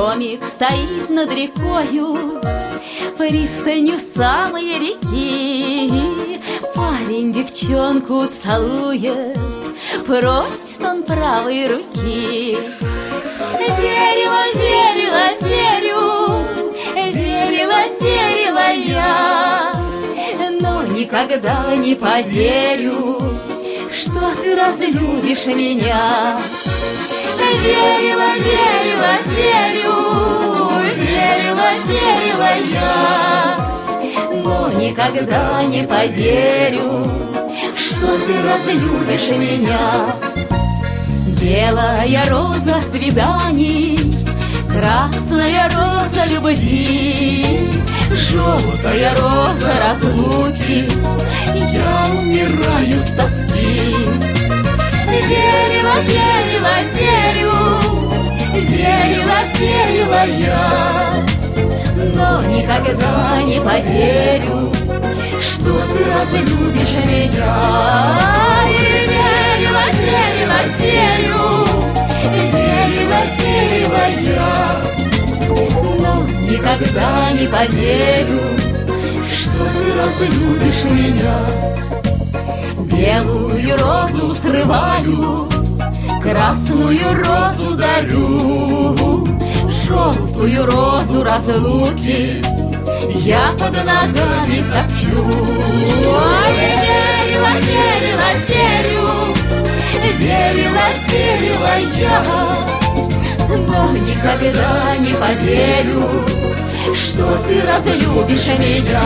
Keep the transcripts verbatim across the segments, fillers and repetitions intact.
Домик стоит над рекою, пристанью самой реки. Парень девчонку целует, просит он правой руки. Верила, верила, верю, верила, верила я, но никогда не поверю, что ты разлюбишь меня. Верила, верила, верю, верила, верила я, но никогда не поверю, что ты разлюбишь меня. Белая роза свиданий, красная роза любви, желтая роза разлуки, я умираю с тоски. Верила, верила, верю, верила, верила я, но никогда не поверю, что ты разлюбишь меня. И верила, верила, верю, верила, верила я, но никогда не поверю, что ты разлюбишь меня. Белую розу срываю, красную розу дарю, желтую розу разлуки я под ногами топчу. Ой, верила, верила, верю, верила, верила я, но никогда не поверю, что ты разлюбишь меня.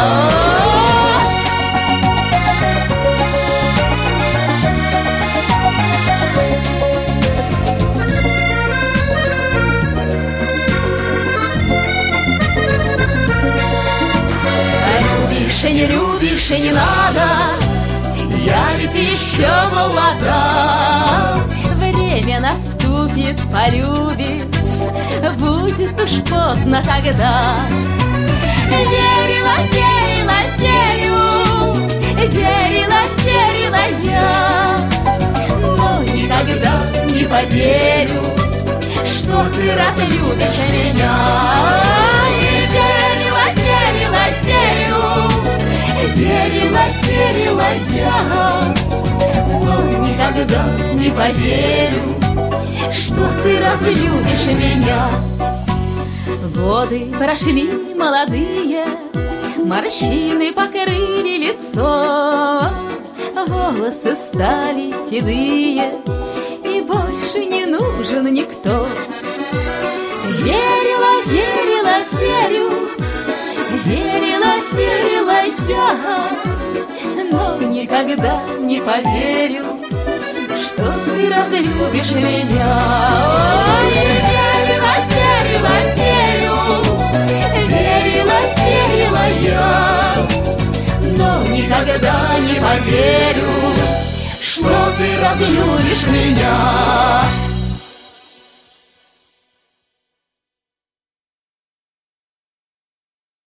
Любишь и не любишь, и не надо, я ведь еще молода. Время наступит, полюбишь, будет уж поздно тогда. Верила, верила, верю, верила, верила я, но никогда не поверю, что ты разлюбишь меня. И верила, верила, верю, верила, верила я, но никогда не поверю, что ты разлюбишь меня. Годы прошли молодые, морщины покрыли лицо, волосы стали седые, и больше не нужен никто. Верила, верила, верю, верила, верила я, но никогда не поверю, что ты разлюбишь меня. Ой, верила, верила, верю, верила, верила я, но никогда не поверю, что ты разлюбишь меня.